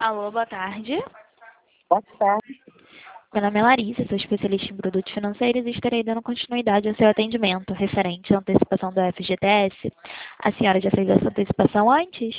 Alô, boa tarde. Boa tarde. Meu nome é Larissa, sou especialista em produtos financeiros e estarei dando continuidade ao seu atendimento referente à antecipação do FGTS. A senhora já fez essa antecipação antes?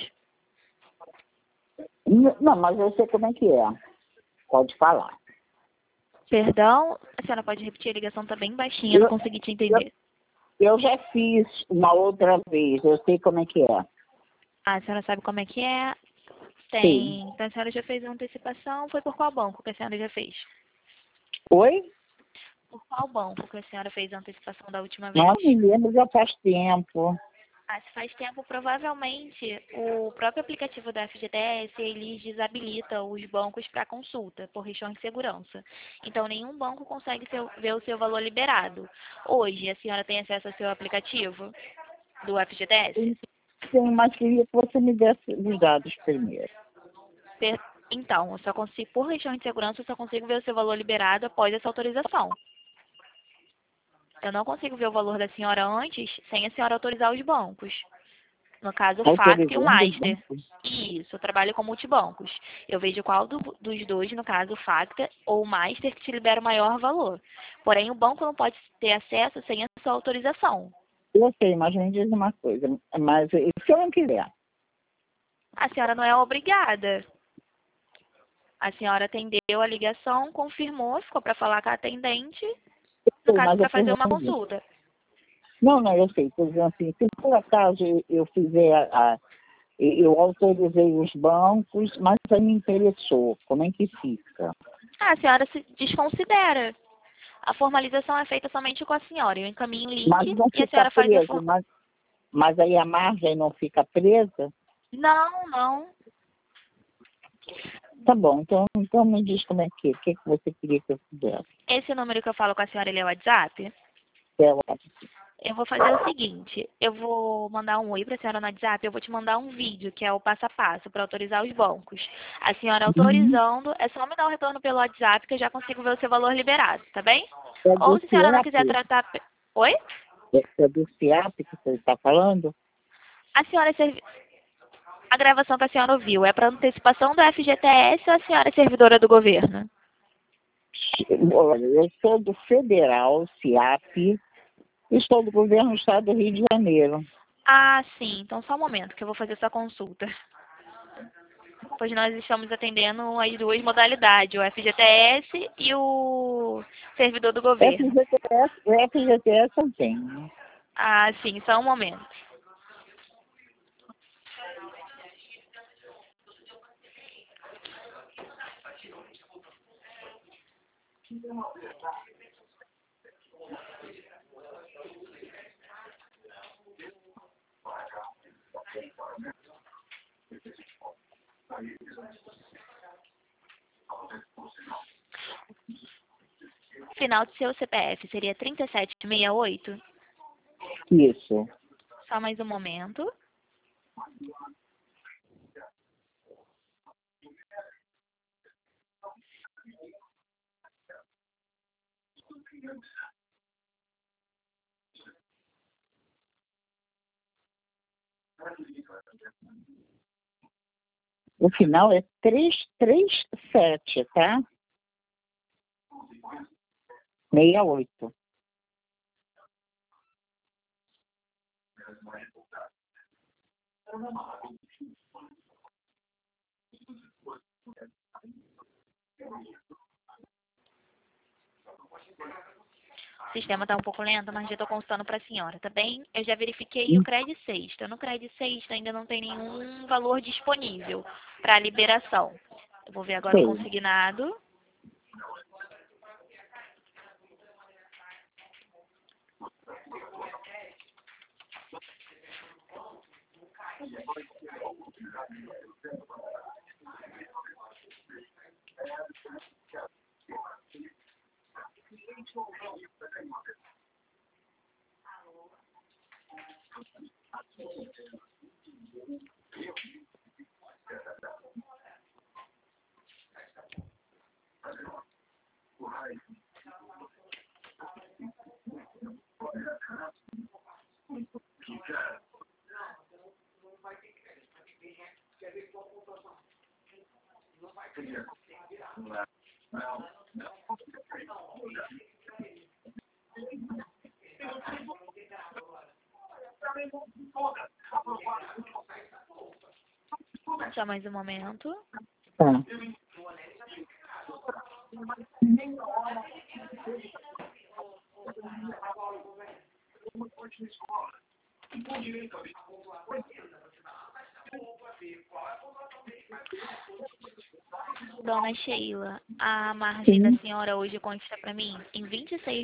Não, mas eu sei como é que é. Pode falar. Perdão, a senhora pode repetir, a ligação está bem baixinha, eu não consegui te entender. Eu já fiz uma outra vez, eu sei como é que é. Ah, a senhora sabe como é que é? Tem. Sim. Então a senhora já fez a antecipação, foi por qual banco que a senhora já fez? Oi? Por qual banco que a senhora fez a antecipação da última vez? Não me lembro, já faz tempo. Ah, se faz tempo, provavelmente o próprio aplicativo da FGTS, ele desabilita os bancos para consulta, por questão de segurança. Então, nenhum banco consegue ver o seu valor liberado. Hoje, a senhora tem acesso ao seu aplicativo do FGTS? Sim, mas queria que você me desse os dados primeiro. Então, eu só consigo, por questão de segurança, eu só consigo ver o seu valor liberado após essa autorização. Eu não consigo ver o valor da senhora antes, sem a senhora autorizar os bancos. No caso, o FACT e o Autorizando os Master. bancos? Isso, eu trabalho com multibancos. Eu vejo qual dos dois, no caso, o FACTA ou o Master, que te libera o maior valor. Porém, o banco não pode ter acesso sem a sua autorização. Eu sei, mas me diz uma coisa. Mas e se eu não quiser? A senhora não é obrigada. A senhora atendeu a ligação, confirmou, ficou para falar com a atendente, no Sim, caso, mas para eu fazer uma pergunto. consulta. Não, eu sei. Por exemplo, assim, se por acaso eu fizer eu autorizei os bancos, mas aí me interessou. Como é que fica? Ah, a senhora se desconsidera. A formalização é feita somente com a senhora. Eu encaminho o Mas link não e a fica senhora faz a preso, mas aí a margem não fica presa? Não, não. Tá bom, então me diz como é que, o que você queria que eu fizesse. Esse número que eu falo com a senhora, ele é o WhatsApp? Eu, Eu vou fazer o seguinte, eu vou mandar um oi para a senhora no WhatsApp, eu vou te mandar um vídeo, que é o passo a passo, para autorizar os bancos. A senhora autorizando, é só me dar um retorno pelo WhatsApp que eu já consigo ver o seu valor liberado, tá bem? é Ou do se a senhora não quiser CIAP? tratar... Oi? É do CIAP que você está falando? A senhora... A gravação que a senhora ouviu é para antecipação do FGTS ou a senhora é servidora do governo? Olha, eu sou do Federal, CIAP, e sou do governo do Estado do Rio de Janeiro. Ah, sim. Então só um momento que eu vou fazer essa consulta. Pois nós estamos atendendo as duas modalidades, o FGTS e o servidor do governo. FGTS eu tenho. Ah, sim, só um momento. Final do seu CPF seria 3768? Isso. Só mais um momento. O final é 337, tá? 68. O sistema está um pouco lento, mas já estou consultando para a senhora, tá bem? Eu já verifiquei o Cred Sexta. No Cred Sexta ainda não tem nenhum valor disponível para liberação. Eu vou ver agora o Sei. consignado. Só mais um momento. Tá. Dona Sheila, a margem da Sim. senhora hoje consta para mim em R$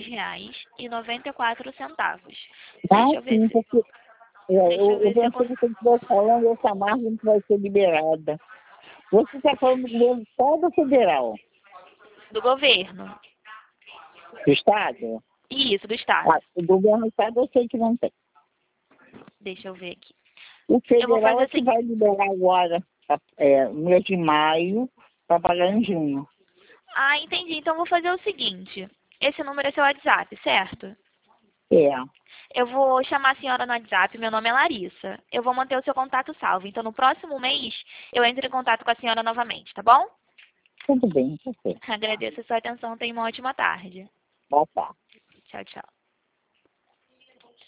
26,94. Ah, Deixa eu ver sim, se, porque deixa eu eu ver se eu pensei que consigo. você estivesse falando essa margem que vai ser liberada. Você está falando do governo do Estado ou federal? Do governo. Do Estado? Isso, do Estado. Ah, o governo do Estado eu sei que não tem. Deixa eu ver aqui. O Eu vou federal fazer é o que seguinte. vai liberar agora, no mês de maio, para pagar em junho. Ah, entendi. Então eu vou fazer o seguinte. Esse número é seu WhatsApp, certo? É, Eu vou chamar a senhora no WhatsApp, meu nome é Larissa. Eu vou manter o seu contato salvo. Então, no próximo mês, eu entro em contato com a senhora novamente, tá bom? tudo bem, tá certo. Agradeço a sua atenção. Tenha uma ótima tarde. Boa tarde. Tchau, tchau.